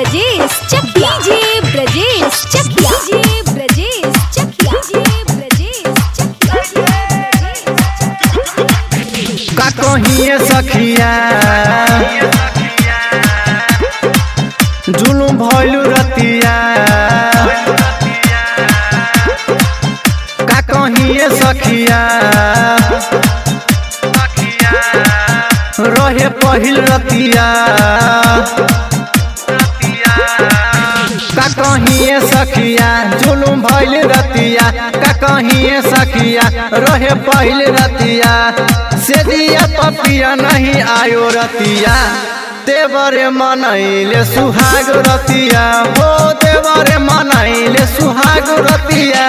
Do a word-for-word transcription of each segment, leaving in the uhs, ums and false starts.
Brajesh Chakiya DJ Brajesh Chakiya DJ Brajesh Chakiya DJ Brajesh Chakiya का कहिए सखिया जुलुम भइलु रतिया का कहिए सखिया रहे पहिल रतिया का कहिए सखिया जुलुम भइल रतिया का कहिए सखिया रहे पहिल रतिया से दिया पपिया नहीं आयो रतिया देवरे मनैले सुहाग रतिया हो देवरे मनैले सुहाग रतिया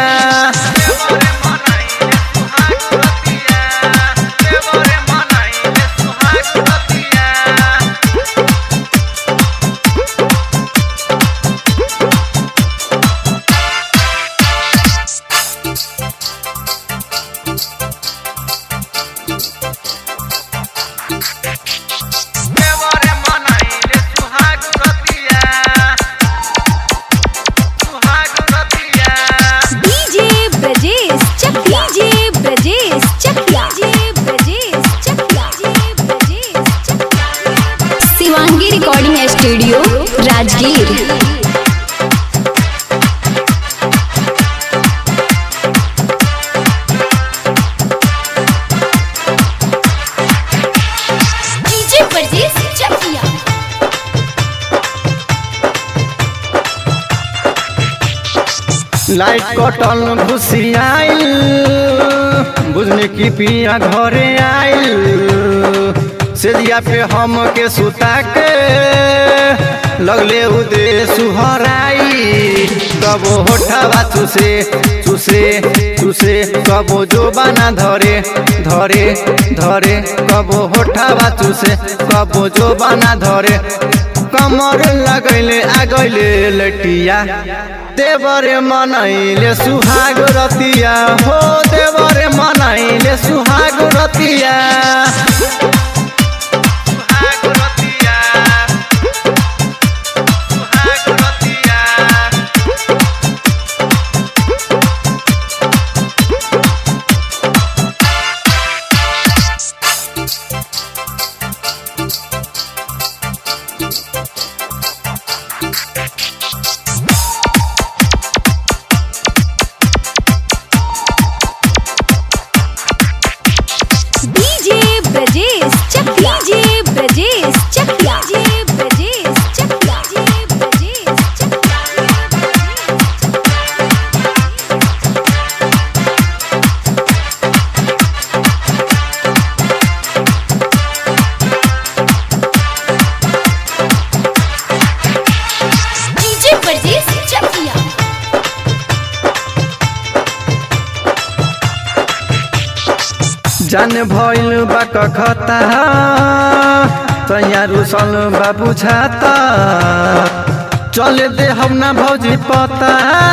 Shivangi recording studio Rajgir. DJ Brajesh Chakiya light कटल घुसियाइल बुझने की पिया घरे आइल से दिया पे हम के सुता के लगले उदे सुहराई कबो होठवा चुसे चुसे चुसे कबो जोबाना धरे धरे धरे कबो होठवा चुसे कबो जोबाना धरे कमर लगैले आगैले लटिया देवरे मनैले सुहाग रतिया हो देवरे मनैले सुहाग रतिया Brajesh Chakiya DJ Brajesh Chakiya DJ Brajesh Chakiya DJ Brajesh DJ Brajesh Chakiya जान भइल बा कखता तैया रुसल बा बुझाता चले दे हम ना भौजी पता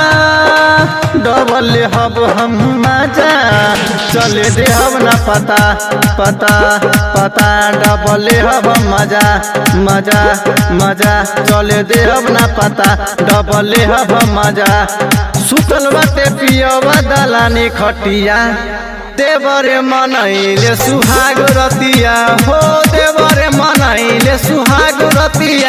डबल हब हम मजा चले दे हम ना पता पता पता डबल हब मजा मजा मजा चले दे हम ना पता डबल हब मजा सुतल बाटे पियवा दलानी खटिया देवरे मनैले सुहाग रतिया हो देवरे मनैले सुहाग रतिया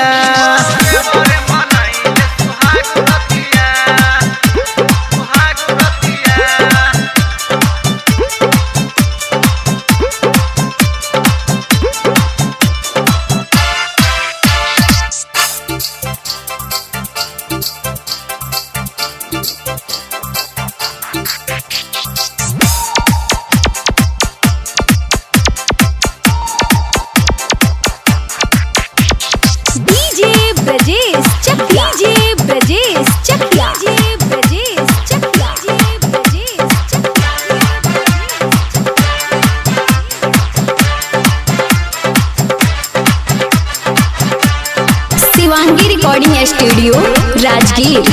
Brajesh Chakiya DJ Brajesh Chakiya DJ Brajesh Chakiya DJ Brajesh Shivangi recording studio Rajgir.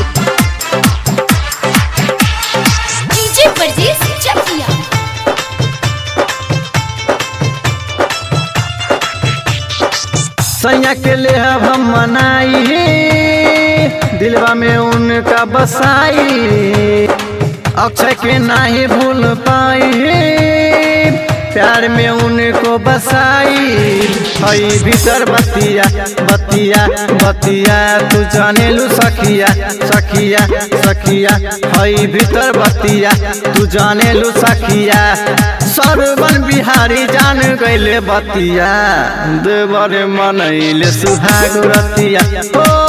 DJ Brajesh Chakiya सैया के ले हम मनाई दिलवा में उनका बसाई अक्षय के नहीं भूल पाई प्यार में उनको बसाई हई भीतर बतिया बतिया बतिया तू जाने लू सखिया सखिया सखिया हई भीतर बतिया तू जाने लू सखिया सरवन बिहारी जान गईले बतिया देवर मनैले सुहाग रतिया ओ